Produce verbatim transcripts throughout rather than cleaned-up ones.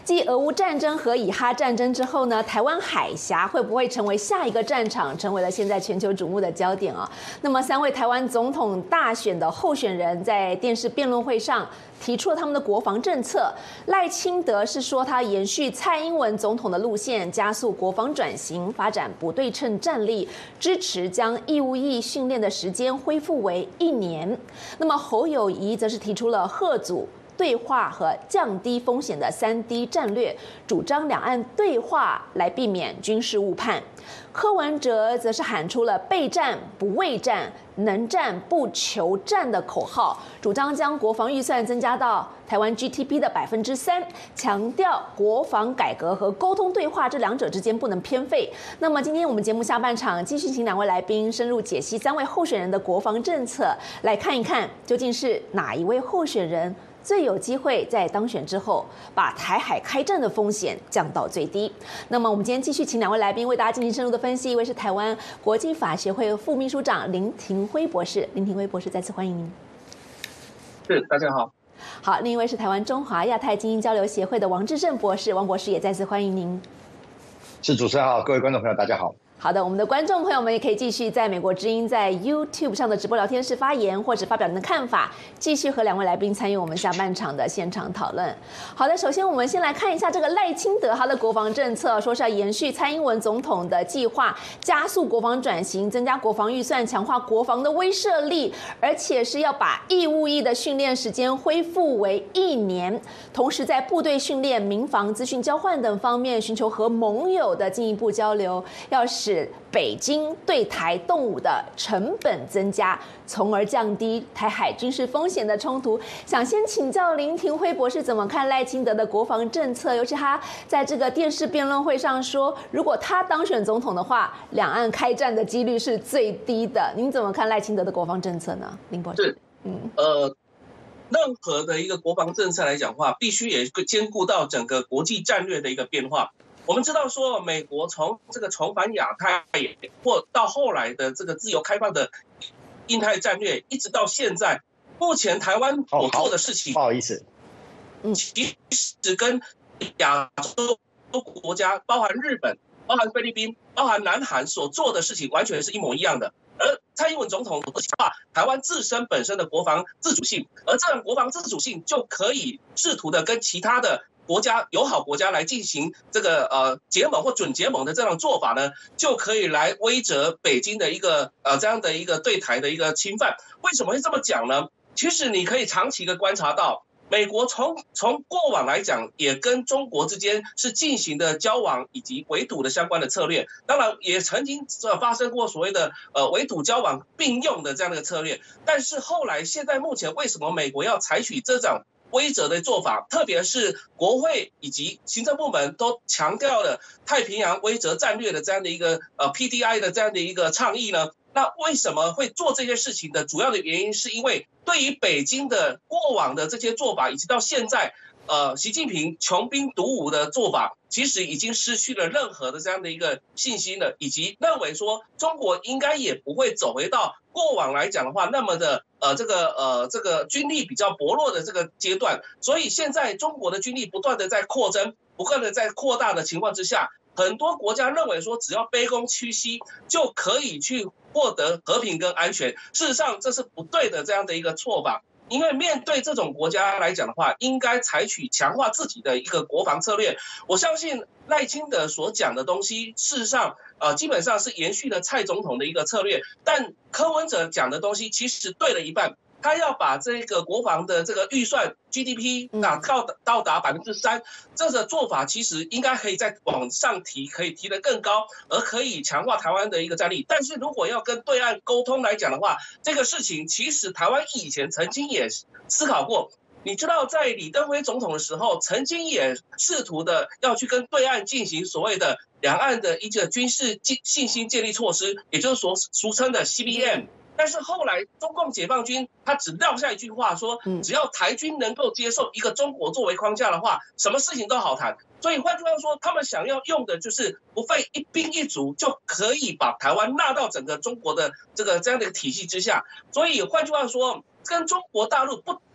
继俄乌战争和以哈战争之后呢，台湾海峡会不会成为下一个战场，成为了现在全球瞩目的焦点啊？那么，三位台湾总统大选的候选人在电视辩论会上提出了他们的国防政策。赖清德是说他延续蔡英文总统的路线，加速国防转型，发展不对称战力，支持将义务役训练的时间恢复为一年。那么侯友宜则是提出了贺阻对话和降低风险的三 D 战略，主张两岸对话来避免军事误判。柯文哲则是喊出了备战不畏战、能战不求战的口号，主张将国防预算增加到台湾 G D P 的百分之三，强调国防改革和沟通对话这两者之间不能偏废。那么今天我们节目下半场继续请两位来宾深入解析三位候选人的国防政策，来看一看究竟是哪一位候选人最有机会在当选之后把台海开战的风险降到最低。那么我们今天继续请两位来宾为大家进行深入的分析，一位是台湾国际法协会副秘书长林廷辉博士，林廷辉博士再次欢迎您。 是，大家好。 好，另一位是台湾中华亚太精英交流协会的王志胜博士，王博士也再次欢迎您。 是，主持人好，各位观众朋友大家好。 好的，我们的观众朋友们也可以继续在美国之音在 YouTube 上的直播聊天室发言，或者发表您的看法，继续和两位来宾参与我们下半场的现场讨论。好的，首先我们先来看一下这个赖清德他的国防政策，说是要延续蔡英文总统的计划，加速国防转型，增加国防预算，强化国防的威慑力，而且是要把义务役的训练时间恢复为一年，同时在部队训练、民防资讯交换等方面寻求和盟友的进一步交流，要使北京对台动武的成本增加，从而降低台海军事风险的冲突。想先请教林廷辉博士怎么看赖清德的国防政策，尤其他在这个电视辩论会上说，如果他当选总统的话，两岸开战的几率是最低的。您怎么看赖清德的国防政策呢？林博士， 是，嗯，呃，任何的一个国防政策来讲的话，必须也兼顾到整个国际战略的一个变化。我们知道说，美国从这个重返亚太，或到后来的这个自由开放的印太战略，一直到现在，目前台湾所做的事情， 不好意思， 嗯，其实跟亚洲国家，包含日本、包含菲律宾、包含南韩所做的事情，完全是一模一样的。而蔡英文总统强化台湾自身本身的国防自主性，而这样国防自主性就可以试图的跟其他的国家友好国家来进行这个呃结盟或准结盟的这样做法呢，就可以来威慑北京的一个呃这样的一个对台的一个侵犯。为什么会这么讲呢？其实你可以长期的观察到，美国从从过往来讲，也跟中国之间是进行的交往以及围堵的相关的策略。当然，也曾经发生过所谓的呃围堵交往并用的这样的策略。但是后来，现在目前为什么美国要采取这种威慑的做法，特别是国会以及行政部门都强调了太平洋威慑战略的这样的一个呃 P D I 的这样的一个倡议呢？那为什么会做这些事情的主要的原因，是因为对于北京的过往的这些做法，以及到现在呃习近平穷兵黩武的做法，其实已经失去了任何的这样的一个信心了，以及认为说中国应该也不会走回到过往来讲的话那么的呃这个呃这个军力比较薄弱的这个阶段。所以现在中国的军力不断的在扩增，不断的在扩大的情况之下，很多国家认为说只要卑躬屈膝就可以去获得和平跟安全，事实上这是不对的这样的一个做法。因为面对这种国家来讲的话，应该采取强化自己的一个国防策略。我相信赖清德所讲的东西，事实上呃基本上是延续了蔡总统的一个策略，但柯文哲讲的东西其实对了一半。他要把这个国防的这个预算 G D P 达到到达百分之三，这个做法其实应该可以再往上提，可以提得更高，而可以强化台湾的一个战力。但是如果要跟对岸沟通来讲的话，这个事情其实台湾以前曾经也思考过。你知道，在李登辉总统的时候，曾经也试图的要去跟对岸进行所谓的两岸的一个军事信心建立措施，也就是说俗称的 C B M。但是后来中共解放军他只撂下一句话说，只要台军能够接受一个中国作为框架的话，什么事情都好谈。所以换句话说，他们想要用的就是不费一兵一卒就可以把台湾纳到整个中国的这个这样的一个体系之下。所以换句话说，跟中国大陆不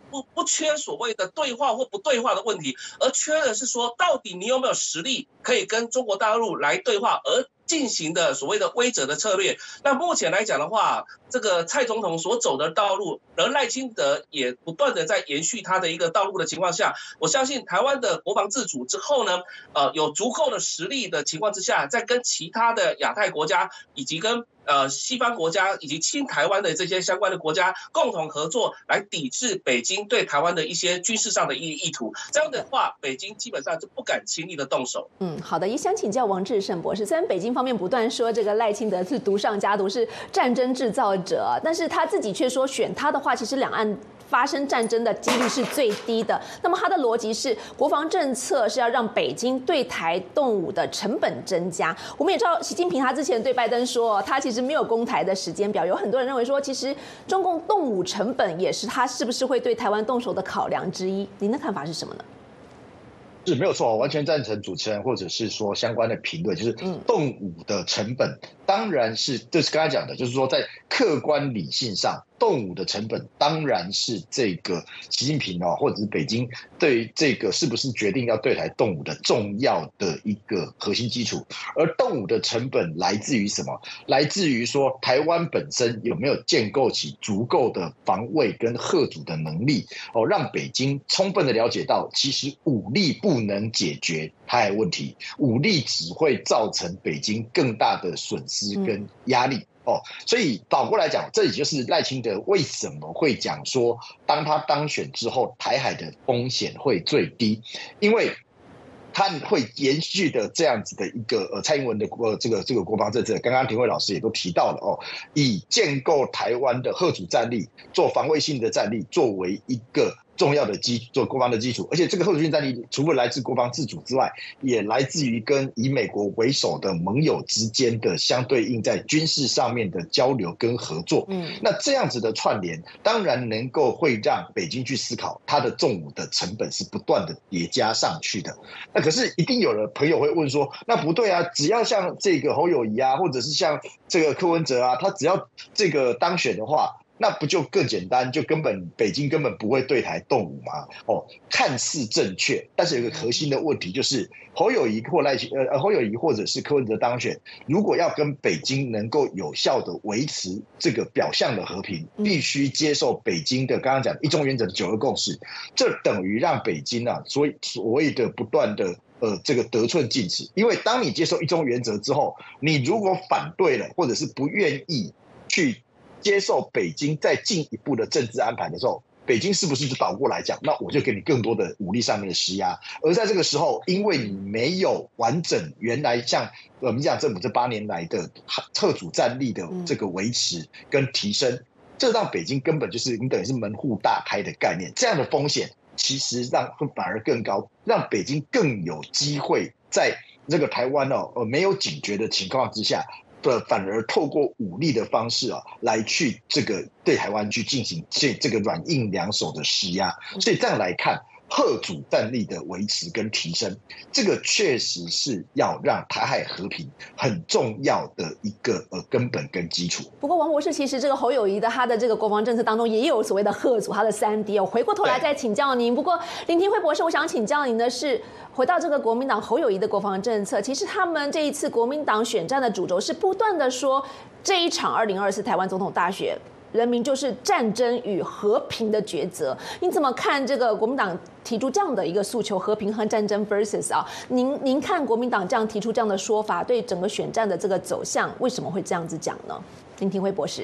不不缺所谓的对话或不对话的问题，而缺的是说，到底你有没有实力可以跟中国大陆来对话，而进行的所谓的威慑的策略。那目前来讲的话，这个蔡总统所走的道路，而赖清德也不断的在延续他的一个道路的情况下，我相信台湾的国防自主之后呢，呃，有足够的实力的情况之下，在跟其他的亚太国家以及跟呃西方国家以及亲台湾的这些相关的国家共同合作，来抵制北京对台湾的一些军事上的意意图。这样的话，北京基本上就不敢轻易的动手。 嗯，好的，也想请教王志胜博士，虽然北京方面不断说这个赖清德是毒上加毒，是战争制造者，但是他自己却说选他的话，其实两岸发生战争的几率是最低的。那么他的逻辑是，国防政策是要让北京对台动武的成本增加。我们也知道，习近平他之前对拜登说，他其实没有攻台的时间表。有很多人认为说，其实中共动武成本也是他是不是会对台湾动手的考量之一。您的看法是什么呢？ 是没有错，完全赞成主持人或者是说相关的评论，就是动武的成本，当然是就是刚才讲的，就是说在客观理性上，动武的成本当然是这个习近平哦，或者是北京对于这个是不是决定要对台动武的重要的一个核心基础。而动武的成本来自于什么？来自于说台湾本身有没有建构起足够的防卫跟嚇阻的能力哦，让北京充分的了解到，其实武力不能解决台海问题，武力只会造成北京更大的损失跟压力。哦，所以倒过来讲，这也就是赖清德为什么会讲说，当他当选之后，台海的风险会最低，因为他会延续的这样子的一个呃蔡英文的呃这个这个国防政策，刚刚庭慧老师也都提到了哦，以建构台湾的嚇阻战力、做防卫性的战力作为一个重要的基做国防的基础，而且这个嚇阻性战力除了来自国防自主之外，也来自于跟以美国为首的盟友之间的相对应在军事上面的交流跟合作。嗯，那这样子的串联，当然能够会让北京去思考，它的重武的成本是不断的叠加上去的。那可是一定有的朋友会问说，那不对啊，只要像这个侯友宜啊，或者是像这个柯文哲啊，他只要这个当选的话，那不就更简单？就根本北京根本不会对台动武吗？哦，看似正确，但是有一个核心的问题，就是侯友宜或赖呃侯友宜或者是柯文哲当选，如果要跟北京能够有效的维持这个表象的和平，必须接受北京的刚刚讲一中原则的九二共识，这等于让北京啊，所以所谓的不断的。呃，这个得寸进尺，因为当你接受一中原则之后，你如果反对了，或者是不愿意去接受北京再进一步的政治安排的时候，北京是不是就倒过来讲，那我就给你更多的武力上面的施压？而在这个时候，因为你没有完整原来像呃民进党政府这八年来的嚇阻战力的这个维持跟提升，这让北京根本就是你等于是门户大开的概念，这样的风险。其实让反而更高，让北京更有机会在这个台湾哦呃没有警觉的情况之下，呃反而透过武力的方式啊来去这个对台湾去进行这这个软硬两手的施压，所以这样来看。嚇阻战力的维持跟提升，这个确实是要让台海和平很重要的一个呃根本跟基础。 不过王博士，其实这个侯友宜的他的这个国防政策当中也有所谓的嚇阻，他的三 D 哦。回过头来再请教您。不过林廷辉博士，我想请教您的是，回到这个国民党侯友宜的国防政策，其实他们这一次国民党选战的主轴是不断的说，这一场二零二四台湾总统大选。人民就是战争与和平的抉择，你怎么看这个国民党提出这样的一个诉求，和平和战争 versus 啊？您您看国民党这样提出这样的说法，对整个选战的这个走向，为什么会这样子讲呢？林廷辉博士，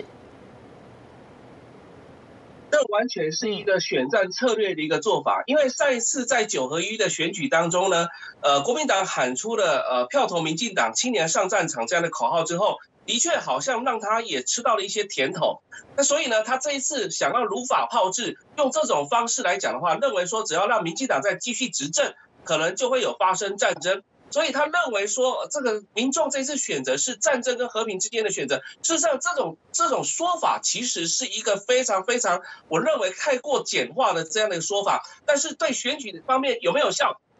这完全是一个选战策略的一个做法，因为上一次在九合一的选举当中呢，呃，国民党喊出了呃票投民进党，青年上战场这样的口号之后。的确好像让他也吃到了一些甜头，那所以呢，他这一次想要如法炮制，用这种方式来讲的话，认为说只要让民进党再继续执政，可能就会有发生战争。所以他认为说，这个民众这次选择是战争跟和平之间的选择。事实上，这种这种说法其实是一个非常非常，我认为太过简化的这样的一个说法。但是对选举方面有没有效？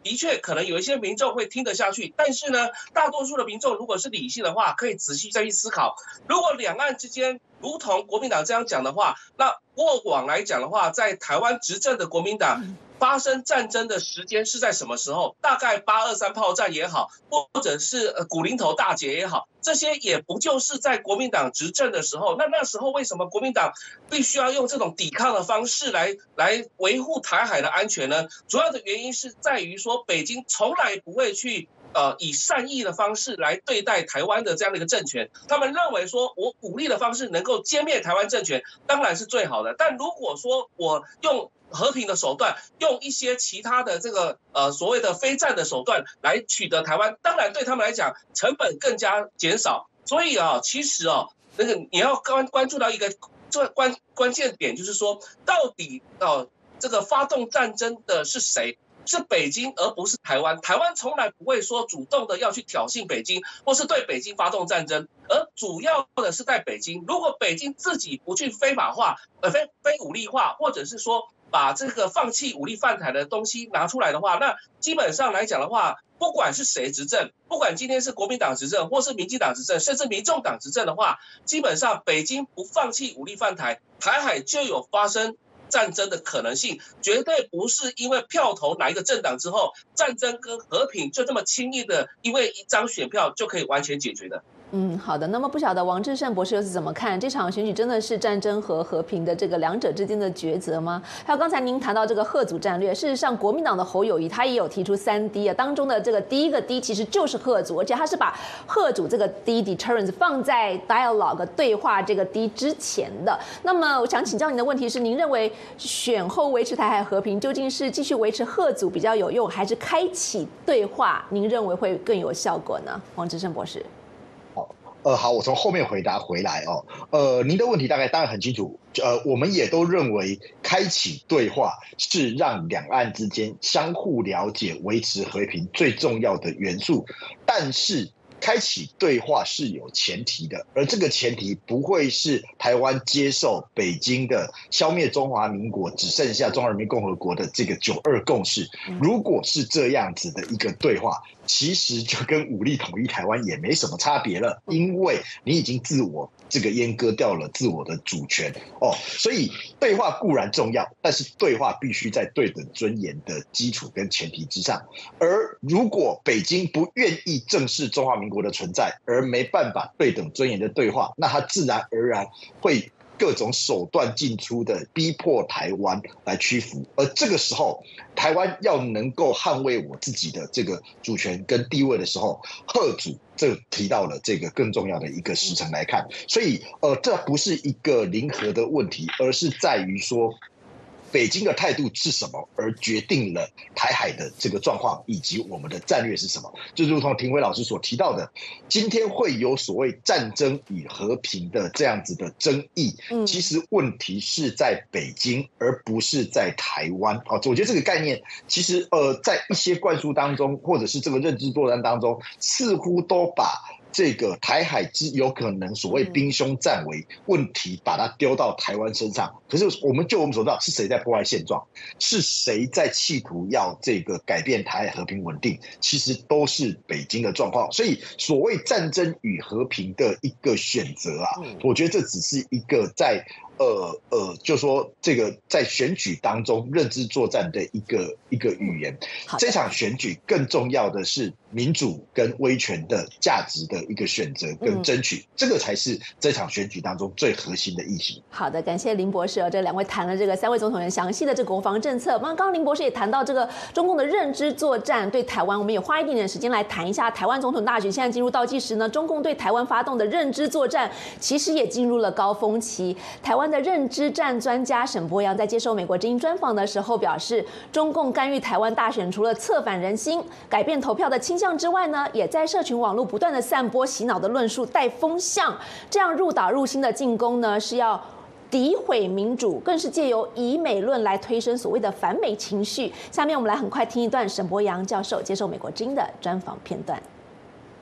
的确可能有一些民众会听得下去，但是呢，大多数的民众如果是理性的话，可以仔细再去思考，如果两岸之间如同国民党这样讲的话，那过往来讲的话，在台湾执政的国民党发生战争的时间是在什么时候？大概八二三炮战也好，或者是呃古林头大捷也好，这些也不就是在国民党执政的时候？那那时候为什么国民党必须要用这种抵抗的方式来来维护台海的安全呢？主要的原因是在于说，北京从来不会去呃以善意的方式来对待台湾的这样的一个政权。他们认为说，我武力的方式能够歼灭台湾政权，当然是最好的。但如果说我用和平的手段，用一些其他的这个呃所谓的非战的手段来取得台湾，当然对他们来讲成本更加减少。所以啊，其实啊，那个你要关关注到一个这关关键点，就是说到底哦、啊，这个发动战争的是谁？是北京，而不是台湾。台湾从来不会说主动的要去挑衅北京，或是对北京发动战争，而主要的是在北京。如果北京自己不去非法化、呃非非武力化，或者是说把这个放弃武力犯台的东西拿出来的话，那基本上来讲的话，不管是谁执政，不管今天是国民党执政，或是民进党执政，甚至民众党执政的话，基本上北京不放弃武力犯台，台海就有发生战争的可能性，绝对不是因为票投哪一个政党之后，战争跟和平就这么轻易的因为一张选票就可以完全解决的。 嗯，好的。那么不晓得王至胜博士又是怎么看这场选举？真的是战争和和平的这个两者之间的抉择吗？还有刚才您谈到这个贺组战略，事实上国民党的侯友宜他也有提出三 D 啊，当中的这个第一个 D 其实就是贺组，而且他是把贺组这个 D deterrence 放在 dialogue 对话这个 D 之前的。那么我想请教您的问题是，您认为选后维持台海和平，究竟是继续维持贺组比较有用，还是开启对话？您认为会更有效果呢？王至胜博士。 呃，好，我从后面回答回来哦。呃，您的问题大概当然很清楚。呃，我们也都认为开启对话是让两岸之间相互了解、维持和平最重要的元素。但是，开启对话是有前提的，而这个前提不会是台湾接受北京的消灭中华民国，只剩下中华人民共和国的这个九二共识。如果是这样子的一个对话，其实就跟武力统一台湾也没什么差别了，因为你已经自我这个阉割掉了自我的主权哦。所以对话固然重要，但是对话必须在对等尊严的基础跟前提之上。而如果北京不愿意正视中华民国的存在，而没办法对等尊严的对话，那它自然而然会各种手段进出的逼迫台湾来屈服。而这个时候，台湾要能够捍卫我自己的这个主权跟地位的时候，贺组这提到了这个更重要的一个时程来看。所以呃，这不是一个零和的问题，而是在于说北京的态度是什么，而决定了台海的这个状况以及我们的战略是什么。就如同庭辉老师所提到的，今天会有所谓战争与和平的这样子的争议，其实问题是在北京，而不是在台湾。好，我觉得这个概念其实呃，在一些灌输当中，或者是这个认知作战当中，似乎都把这个台海之有可能所谓兵凶战危问题，把它丢到台湾身上。可是我们就我们所知道，是谁在破坏现状？是谁在企图要这个改变台海和平稳定？其实都是北京的状况。所以所谓战争与和平的一个选择啊，我觉得这只是一个在呃呃，就说这个在选举当中认知作战的一个一个语言。这场选举更重要的是民主跟威权的价值的一个选择跟争取，嗯、这个才是这场选举当中最核心的议题。 好的，感谢林博士。这两位谈了这个三位总统人详细的这个国防政策。刚刚林博士也谈到这个中共的认知作战对台湾，我们也花一点点时间来谈一下台湾总统大选。现在进入倒计时呢，中共对台湾发动的认知作战其实也进入了高峰期。台湾的认知战专家沈伯洋在接受美国之音专访的时候表示，中共干预台湾大选，除了策反人心、改变投票的倾向之外呢，也在社群网络不断的散播洗脑的论述，带风向，这样入岛入心的进攻呢，是要诋毁民主，更是借由以美论来推升所谓的反美情绪。下面我们来很快听一段沈伯洋教授接受美国之音的专访片段。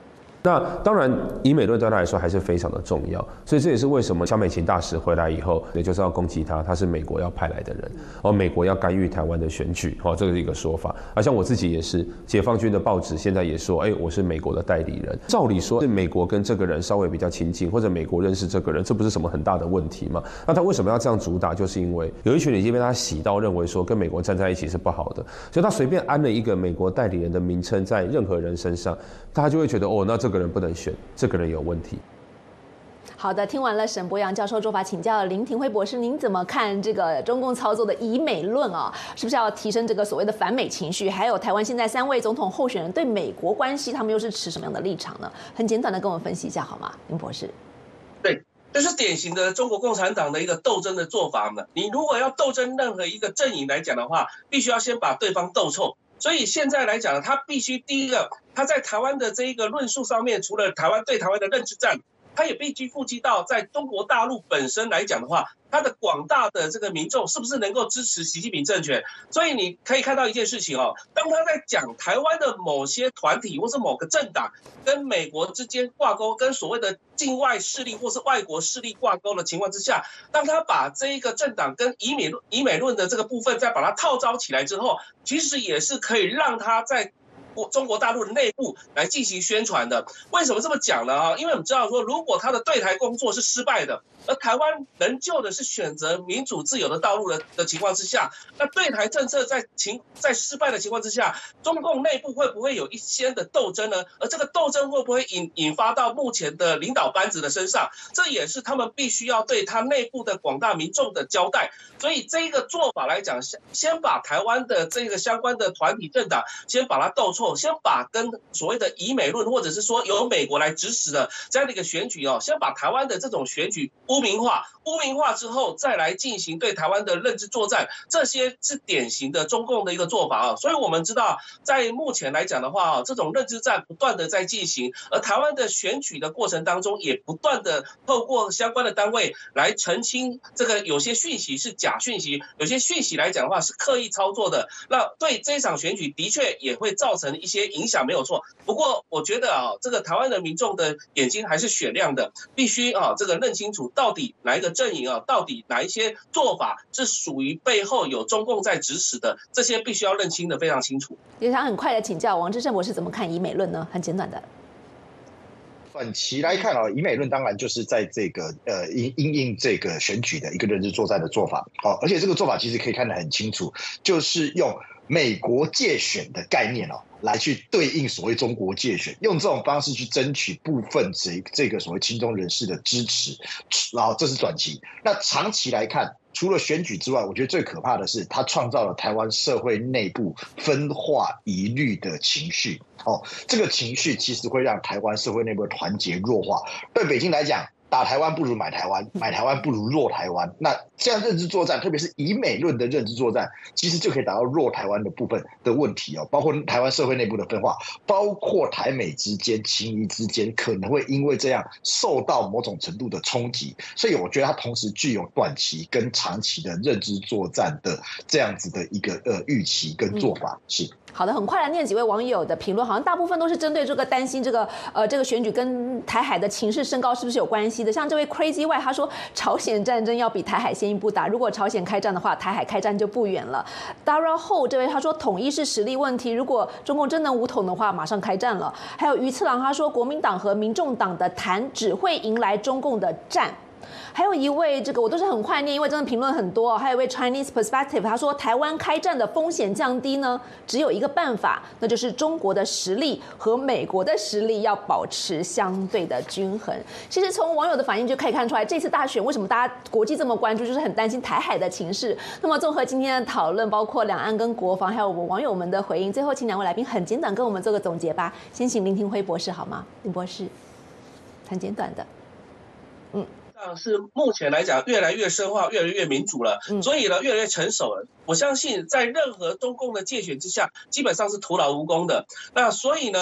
那当然，以美论对他来说还是非常的重要，所以这也是为什么萧美琴大使回来以后，也就是要攻击他，他是美国要派来的人，哦，美国要干预台湾的选举，哦，这个是一个说法。而像我自己也是，解放军的报纸现在也说，哎，我是美国的代理人。照理说，是美国跟这个人稍微比较亲近，或者美国认识这个人，这不是什么很大的问题吗？那他为什么要这样主打？就是因为有一群人已经被他洗到，认为说跟美国站在一起是不好的，所以他随便安了一个美国代理人的名称在任何人身上，他就会觉得哦，那这个人不能选，这个人有问题。 好的，听完了沈伯洋教授做法，请教林廷辉博士，您怎么看这个中共操作的以美论啊？是不是要提升这个所谓的反美情绪？还有台湾现在三位总统候选人对美国关系，他们又是持什么样的立场呢？很简短的跟我们分析一下好吗，林博士？ 对，这是典型的中国共产党的一个斗争的做法嘛。你如果要斗争任何一个阵营来讲的话，必须要先把对方斗臭。所以现在来讲，他必须第一个，他在台湾的这一个论述上面，除了台湾对台湾的认知战，他也必须顾及到在中国大陆本身来讲的话，他的广大的这个民众是不是能够支持习近平政权？所以你可以看到一件事情哦，当他在讲台湾的某些团体或是某个政党跟美国之间挂钩，跟所谓的境外势力或是外国势力挂钩的情况之下，当他把这一个政党跟以美以美论的这个部分再把它套招起来之后，其实也是可以让他在中国大陆的内部来进行宣传的。为什么这么讲呢？啊，因为我们知道说，如果他的对台工作是失败的，而台湾仍旧的是选择民主自由的道路的的情况之下，那对台政策在情在失败的情况之下，中共内部会不会有一些的斗争呢？而这个斗争会不会引引发到目前的领导班子的身上？这也是他们必须要对他内部的广大民众的交代。所以这个做法来讲，先把台湾的这个相关的团体政党先把它斗臭，先把跟所谓的以美论或者是说由美国来指使的这样的一个选举哦，先把台湾的这种选举污名化，污名化之后再来进行对台湾的认知作战，这些是典型的中共的一个做法啊。所以我们知道，在目前来讲的话，这种认知战不断的在进行，而台湾的选举的过程当中，也不断的透过相关的单位来澄清这个有些讯息是假讯息，有些讯息来讲的话是刻意操作的。那对这一场选举的确也会造成一些影响，没有错。不过我觉得啊，这个台湾的民众的眼睛还是雪亮的，必须啊这个认清楚到底哪一个阵营啊，到底哪一些做法是属于背后有中共在指使的，这些必须要认清的非常清楚。 也想很快的请教王至胜博士怎么看以美论呢？很简短的。 短期来看啊，以美论当然就是在这个呃因因应这个选举的一个认知作战的做法，好，而且这个做法其实可以看得很清楚，就是用美国介选的概念哦，来去对应所谓中国介选，用这种方式去争取部分这这个所谓亲中人士的支持，然后这是短期。那长期来看，除了选举之外，我觉得最可怕的是，它创造了台湾社会内部分化疑虑的情绪。哦，这个情绪其实会让台湾社会内部的团结弱化。对北京来讲，打台湾不如买台湾，买台湾不如弱台湾。那这样认知作战，特别是以美论的认知作战，其实就可以达到弱台湾的部分的问题哦，包括台湾社会内部的分化，包括台美之间、情谊之间可能会因为这样受到某种程度的冲击。所以我觉得它同时具有短期跟长期的认知作战的这样子的一个呃预期跟做法是。 好的，很快来念几位网友的评论，好像大部分都是针对这个担心这个呃这个选举跟台海的情势升高是不是有关系的。像这位 Crazy Y 他说，朝鲜战争要比台海先一步打，如果朝鲜开战的话，台海开战就不远了。Dara Ho 这位他说，统一是实力问题，如果中共真能武统的话，马上开战了。还有鱼次郎他说，国民党和民众党的谈只会迎来中共的战。还有一位，这个我都是很快念，因为真的评论很多。还有一位 Chinese Perspective， 他说台湾开战的风险降低呢，只有一个办法，那就是中国的实力和美国的实力要保持相对的均衡。其实从网友的反应就可以看出来，这次大选为什么大家国际这么关注，就是很担心台海的情势。那么综合今天的讨论，包括两岸跟国防，还有我们网友们的回应，最后请两位来宾很简短跟我们做个总结吧。先请林廷辉博士好吗？林博士，很简短的，嗯。 是目前来讲越来越深化，越来越民主了，所以呢越来越成熟了。我相信在任何中共的介选之下，基本上是徒劳无功的。那所以呢，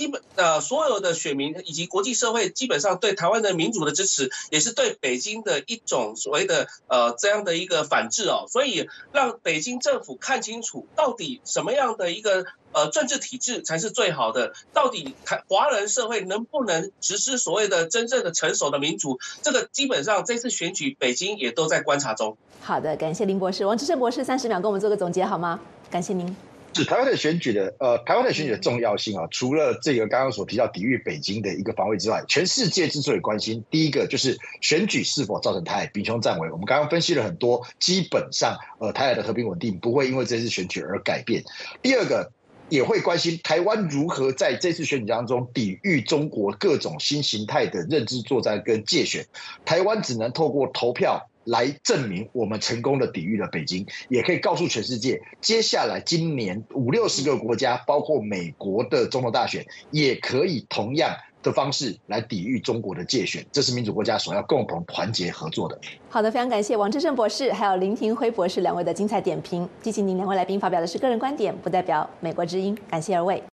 基本呃所有的选民以及国际社会基本上对台湾的民主的支持，也是对北京的一种所谓的呃这样的一个反制哦，所以让北京政府看清楚到底什么样的一个呃政治体制才是最好的，到底台华人社会能不能实施所谓的真正的成熟的民主，这个基本上这次选举北京也都在观察中。 好的，感谢林博士。王志胜博士三十秒跟我们做个总结好吗？感谢您。 是台湾的选举的，呃，台湾的选举的重要性啊，除了这个刚刚所提到抵御北京的一个防卫之外，全世界之所以关心，第一个就是选举是否造成台海兵凶战危。我们刚刚分析了很多，基本上，呃，台海的和平稳定不会因为这次选举而改变。第二个，也会关心台湾如何在这次选举当中抵御中国各种新形态的认知作战跟介选。台湾只能透过投票来证明我们成功的抵御了北京，也可以告诉全世界，接下来今年五六十个国家，包括美国的总统大选，也可以同样的方式来抵御中国的介选，这是民主国家所要共同团结合作的。 好的，非常感谢王志胜博士还有林廷辉博士两位的精彩点评。提醒您，两位来宾发表的是个人观点，不代表美国之音。感谢二位。